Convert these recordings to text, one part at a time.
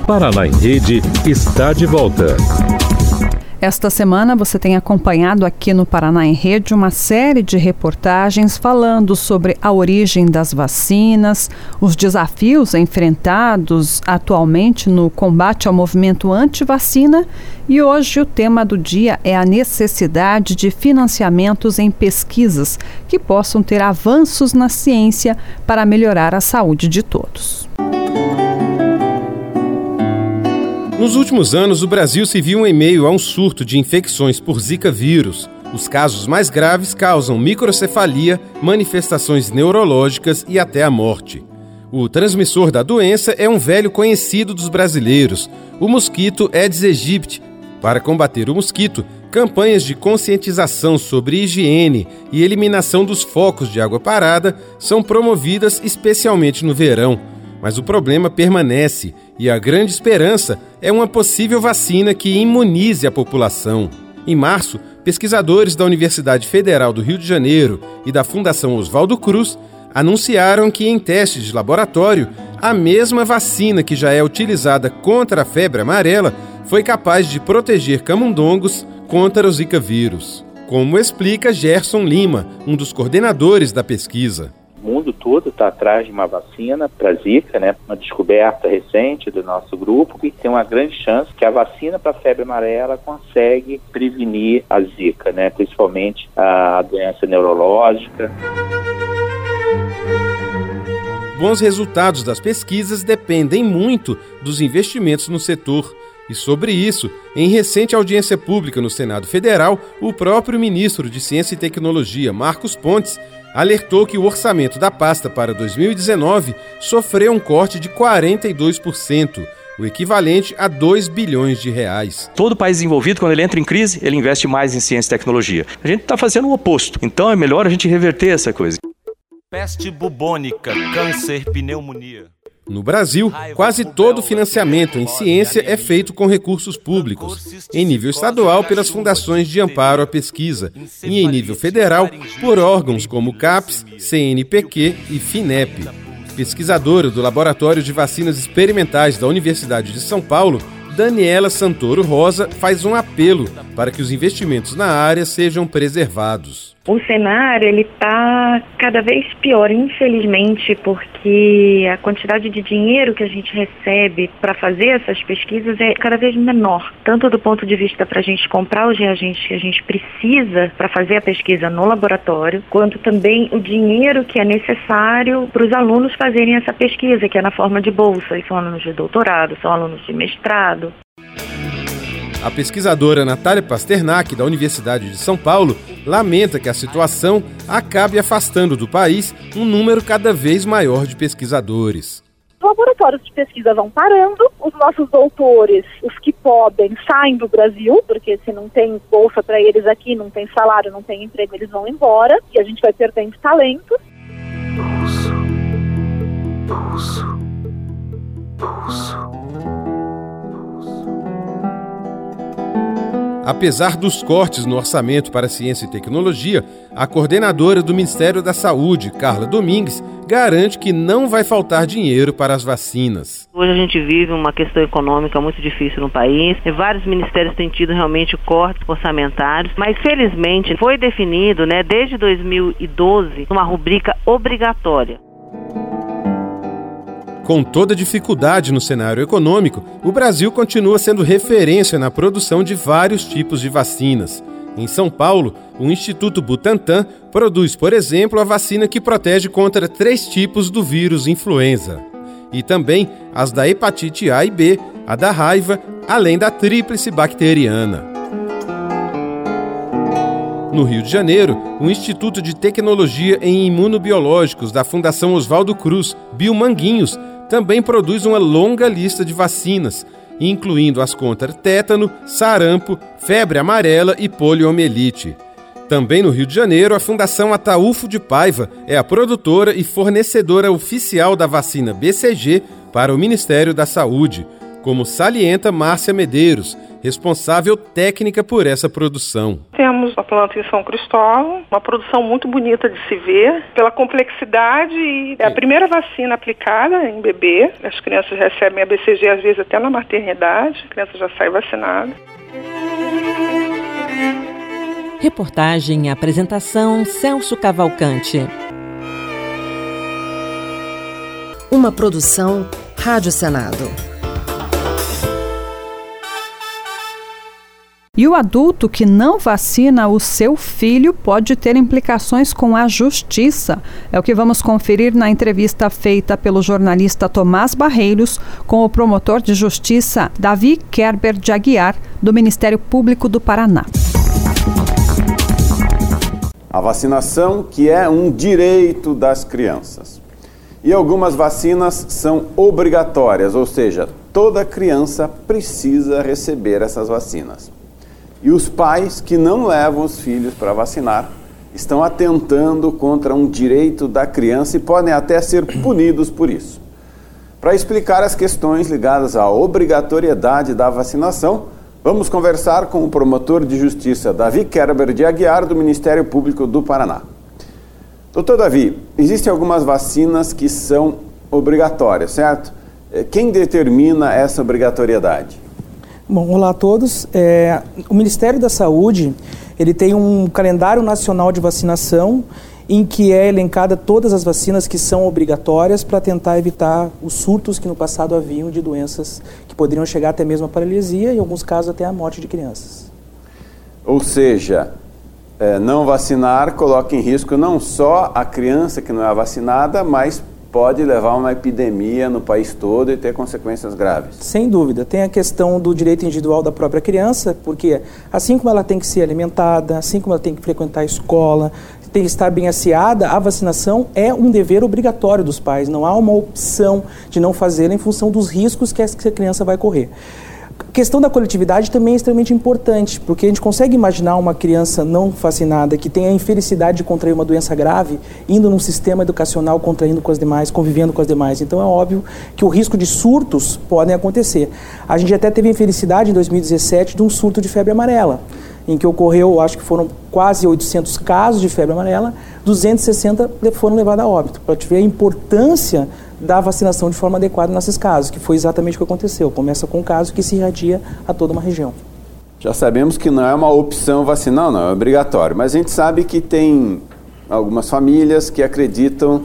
Paraná em Rede está de volta. Esta semana você tem acompanhado aqui no Paraná em Rede uma série de reportagens falando sobre a origem das vacinas, os desafios enfrentados atualmente no combate ao movimento anti-vacina, e hoje o tema do dia é a necessidade de financiamentos em pesquisas que possam ter avanços na ciência para melhorar a saúde de todos. Nos últimos anos, o Brasil se viu em meio a um surto de infecções por Zika vírus. Os casos mais graves causam microcefalia, manifestações neurológicas e até a morte. O transmissor da doença é um velho conhecido dos brasileiros, o mosquito Aedes aegypti. Para combater o mosquito, campanhas de conscientização sobre higiene e eliminação dos focos de água parada são promovidas especialmente no verão. Mas o problema permanece e a grande esperança é uma possível vacina que imunize a população. Em março, pesquisadores da Universidade Federal do Rio de Janeiro e da Fundação Oswaldo Cruz anunciaram que, em testes de laboratório, a mesma vacina que já é utilizada contra a febre amarela foi capaz de proteger camundongos contra o Zika vírus. Como explica Gerson Lima, um dos coordenadores da pesquisa. O mundo todo está atrás de uma vacina para Zika, né? Uma descoberta recente do nosso grupo, e tem uma grande chance que a vacina para a febre amarela consegue prevenir a Zika, né? Principalmente a doença neurológica. Bons resultados das pesquisas dependem muito dos investimentos no setor. E sobre isso, em recente audiência pública no Senado Federal, o próprio ministro de Ciência e Tecnologia, Marcos Pontes, alertou que o orçamento da pasta para 2019 sofreu um corte de 42%, o equivalente a 2 bilhões de reais. Todo país desenvolvido, quando ele entra em crise, ele investe mais em ciência e tecnologia. A gente está fazendo o oposto, então é melhor a gente reverter essa coisa. Peste bubônica, câncer, pneumonia. No Brasil, quase todo o financiamento em ciência é feito com recursos públicos, em nível estadual pelas fundações de amparo à pesquisa e em nível federal por órgãos como CAPES, CNPq e FINEP. Pesquisadora do Laboratório de Vacinas Experimentais da Universidade de São Paulo, Daniela Santoro Rosa faz um apelo para que os investimentos na área sejam preservados. O cenário ele está cada vez pior, infelizmente, porque a quantidade de dinheiro que a gente recebe para fazer essas pesquisas é cada vez menor, tanto do ponto de vista para a gente comprar os reagentes que a gente precisa para fazer a pesquisa no laboratório, quanto também o dinheiro que é necessário para os alunos fazerem essa pesquisa, que é na forma de bolsa, e são alunos de doutorado, são alunos de mestrado. A pesquisadora Natália Pasternak, da Universidade de São Paulo, lamenta que a situação acabe afastando do país um número cada vez maior de pesquisadores. Os laboratórios de pesquisa vão parando, os nossos doutores, os que podem, saem do Brasil, porque se não tem bolsa para eles aqui, não tem salário, não tem emprego, eles vão embora e a gente vai perdendo talentos. Apesar dos cortes no orçamento para ciência e tecnologia, a coordenadora do Ministério da Saúde, Carla Domingues, garante que não vai faltar dinheiro para as vacinas. Hoje a gente vive uma questão econômica muito difícil no país, e vários ministérios têm tido realmente cortes orçamentários, mas felizmente foi definido, desde 2012, uma rubrica obrigatória. Com toda dificuldade no cenário econômico, o Brasil continua sendo referência na produção de vários tipos de vacinas. Em São Paulo, o Instituto Butantan produz, por exemplo, a vacina que protege contra 3 tipos do vírus influenza. E também as da hepatite A e B, a da raiva, além da tríplice bacteriana. No Rio de Janeiro, o Instituto de Tecnologia em Imunobiológicos da Fundação Oswaldo Cruz, Biomanguinhos, também produz uma longa lista de vacinas, incluindo as contra tétano, sarampo, febre amarela e poliomielite. Também no Rio de Janeiro, a Fundação Ataúfo de Paiva é a produtora e fornecedora oficial da vacina BCG para o Ministério da Saúde, como salienta Márcia Medeiros, responsável técnica por essa produção. Temos a planta em São Cristóvão, uma produção muito bonita de se ver, pela complexidade, e é a primeira vacina aplicada em bebê. As crianças recebem a BCG às vezes até na maternidade, a criança já sai vacinada. Reportagem e apresentação Celso Cavalcante. Uma produção Rádio Senado. E o adulto que não vacina o seu filho pode ter implicações com a justiça. É o que vamos conferir na entrevista feita pelo jornalista Tomás Barreiros com o promotor de justiça Davi Kerber de Aguiar, do Ministério Público do Paraná. A vacinação, que é um direito das crianças. E algumas vacinas são obrigatórias, ou seja, toda criança precisa receber essas vacinas. E os pais que não levam os filhos para vacinar estão atentando contra um direito da criança e podem até ser punidos por isso. Para explicar as questões ligadas à obrigatoriedade da vacinação, vamos conversar com o promotor de justiça Davi Kerber de Aguiar, do Ministério Público do Paraná. Doutor Davi, existem algumas vacinas que são obrigatórias, certo? Quem determina essa obrigatoriedade? Bom, olá a todos. O Ministério da Saúde, ele tem um calendário nacional de vacinação em que é elencada todas as vacinas que são obrigatórias para tentar evitar os surtos que no passado haviam de doenças que poderiam chegar até mesmo a paralisia e, em alguns casos, até a morte de crianças. Ou seja, não vacinar coloca em risco não só a criança que não é vacinada, mas pode levar a uma epidemia no país todo e ter consequências graves. Sem dúvida. Tem a questão do direito individual da própria criança, porque assim como ela tem que ser alimentada, assim como ela tem que frequentar a escola, tem que estar bem asseada, a vacinação é um dever obrigatório dos pais. Não há uma opção de não fazê-la em função dos riscos que essa criança vai correr. A questão da coletividade também é extremamente importante, porque a gente consegue imaginar uma criança não vacinada que tenha a infelicidade de contrair uma doença grave, indo num sistema educacional, contraindo com as demais, convivendo com as demais. Então é óbvio que o risco de surtos podem acontecer. A gente até teve a infelicidade em 2017 de um surto de febre amarela, em que ocorreu, acho que foram quase 800 casos de febre amarela, 260 foram levados a óbito, para ver a importância da vacinação de forma adequada nesses casos, que foi exatamente o que aconteceu. Começa com um caso que se irradia a toda uma região. Já sabemos que não é uma opção vacinal, não é obrigatório, mas a gente sabe que tem algumas famílias que acreditam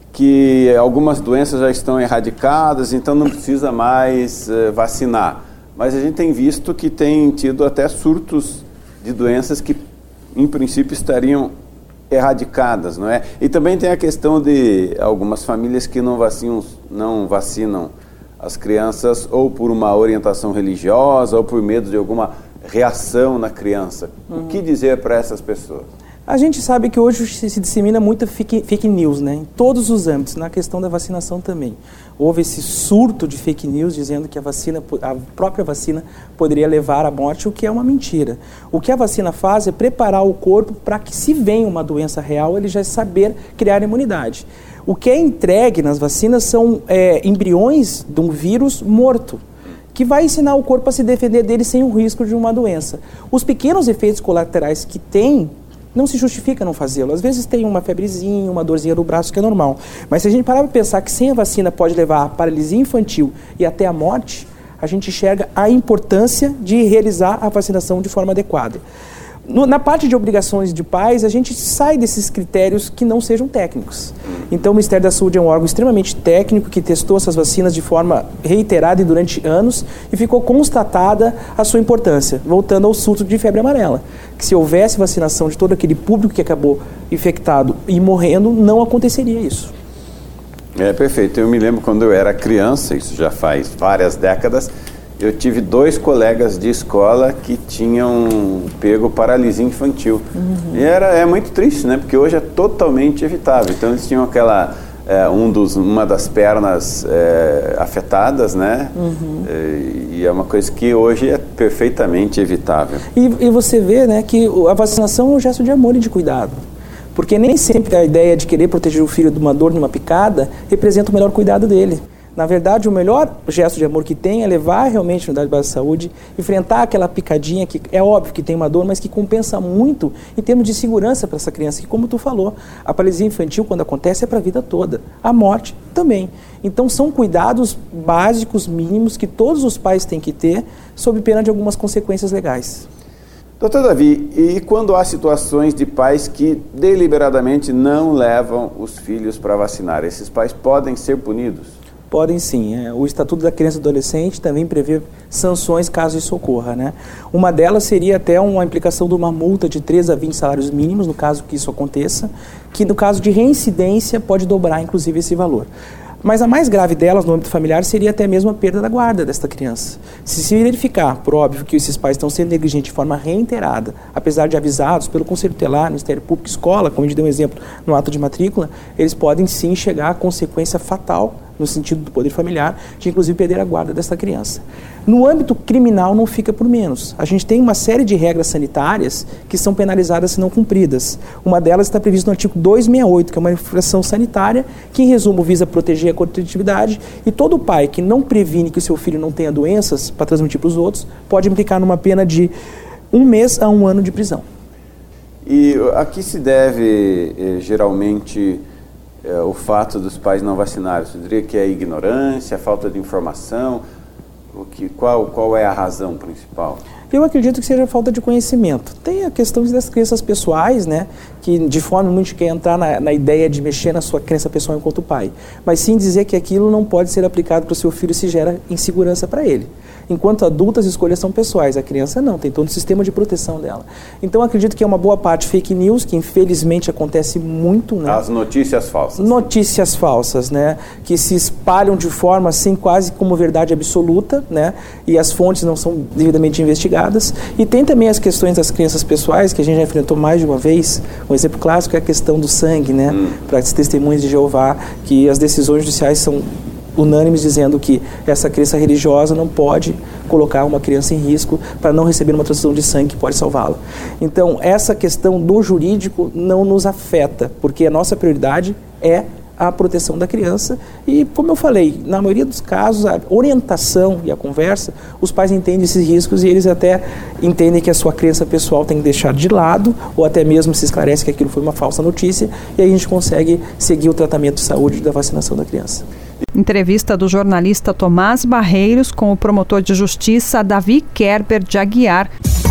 que algumas doenças já estão erradicadas, então não precisa mais vacinar. Mas a gente tem visto que tem tido até surtos de doenças que, em princípio, estariam erradicadas, não é? E também tem a questão de algumas famílias que não vacinam as crianças ou por uma orientação religiosa ou por medo de alguma reação na criança. O que dizer para essas pessoas? A gente sabe que hoje se dissemina muita fake news, né? Em todos os âmbitos, na questão da vacinação também. Houve esse surto de fake news dizendo que a própria vacina poderia levar à morte, o que é uma mentira. O que a vacina faz é preparar o corpo para que, se vem uma doença real, ele já saber criar imunidade. O que é entregue nas vacinas são embriões de um vírus morto, que vai ensinar o corpo a se defender dele sem o risco de uma doença. Os pequenos efeitos colaterais que tem, não se justifica não fazê-lo. Às vezes tem uma febrezinha, uma dorzinha no braço, que é normal. Mas se a gente parar para pensar que sem a vacina pode levar a paralisia infantil e até a morte, a gente enxerga a importância de realizar a vacinação de forma adequada. Na parte de obrigações de pais, a gente sai desses critérios que não sejam técnicos. Então, o Ministério da Saúde é um órgão extremamente técnico que testou essas vacinas de forma reiterada e durante anos e ficou constatada a sua importância, voltando ao surto de febre amarela. Que se houvesse vacinação de todo aquele público que acabou infectado e morrendo, não aconteceria isso. Perfeito. Eu me lembro quando eu era criança, isso já faz várias décadas, eu tive 2 colegas de escola que tinham pego paralisia infantil. E é muito triste, né? Porque hoje é totalmente evitável. Então eles tinham uma das pernas afetadas, né? E é uma coisa que hoje é perfeitamente evitável. E você vê, né, que a vacinação é um gesto de amor e de cuidado. Porque nem sempre a ideia de querer proteger o filho de uma dor, de uma picada, representa o melhor cuidado dele. Na verdade, o melhor gesto de amor que tem é levar realmente a unidade básica de saúde, enfrentar aquela picadinha que é óbvio que tem uma dor, mas que compensa muito em termos de segurança para essa criança, que como tu falou, a paralisia infantil quando acontece é para a vida toda, a morte também. Então são cuidados básicos, mínimos, que todos os pais têm que ter, sob pena de algumas consequências legais. Doutor Davi, e quando há situações de pais que deliberadamente não levam os filhos para vacinar, esses pais podem ser punidos? Podem sim. O Estatuto da Criança e do Adolescente também prevê sanções caso isso ocorra, né? Uma delas seria até uma implicação de uma multa de 3 a 20 salários mínimos, no caso que isso aconteça, que no caso de reincidência pode dobrar inclusive esse valor. Mas a mais grave delas, no âmbito familiar, seria até mesmo a perda da guarda desta criança. Se verificar, por óbvio, que esses pais estão sendo negligentes de forma reiterada, apesar de avisados pelo Conselho Tutelar, Ministério Público, escola, como a gente deu um exemplo no ato de matrícula, eles podem sim chegar à consequência fatal, no sentido do poder familiar, de inclusive perder a guarda desta criança. No âmbito criminal não fica por menos. A gente tem uma série de regras sanitárias que são penalizadas se não cumpridas. Uma delas está prevista no artigo 268, que é uma infração sanitária, que em resumo visa proteger a coletividade, e todo pai que não previne que o seu filho não tenha doenças para transmitir para os outros, pode implicar numa pena de 1 mês a 1 ano de prisão. E a que se deve geralmente o fato dos pais não vacinarem? Você diria que é a ignorância, a falta de informação? Qual é a razão principal? Eu acredito que seja a falta de conhecimento. Tem a questão das crenças pessoais, né? Que de forma muito quer entrar na ideia de mexer na sua crença pessoal enquanto pai. Mas sim dizer que aquilo não pode ser aplicado para o seu filho se gera insegurança para ele. Enquanto adulto, as escolhas são pessoais, a criança não, tem todo um sistema de proteção dela. Então, acredito que é uma boa parte fake news, que infelizmente acontece muito, né? As notícias falsas. Notícias falsas, né? Que se espalham de forma assim, quase como verdade absoluta, né? E as fontes não são devidamente investigadas. E tem também as questões das crenças pessoais, que a gente já enfrentou mais de uma vez. Um exemplo clássico é a questão do sangue, né? Para as testemunhas de Jeová, que as decisões judiciais são unânimes dizendo que essa crença religiosa não pode colocar uma criança em risco para não receber uma transfusão de sangue que pode salvá-la. Então, essa questão do jurídico não nos afeta, porque a nossa prioridade é a proteção da criança e, como eu falei, na maioria dos casos, a orientação e a conversa, os pais entendem esses riscos e eles até entendem que a sua crença pessoal tem que deixar de lado ou até mesmo se esclarece que aquilo foi uma falsa notícia e aí a gente consegue seguir o tratamento de saúde da vacinação da criança. Entrevista do jornalista Tomás Barreiros com o promotor de justiça Davi Kerber de Aguiar.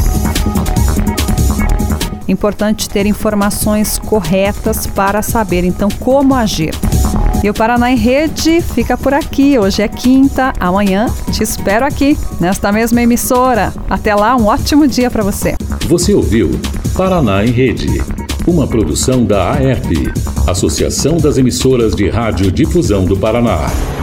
Importante ter informações corretas para saber, então, como agir. E o Paraná em Rede fica por aqui. Hoje é quinta, amanhã te espero aqui, nesta mesma emissora. Até lá, um ótimo dia para você. Você ouviu Paraná em Rede, uma produção da AERP, Associação das Emissoras de Rádio Difusão do Paraná.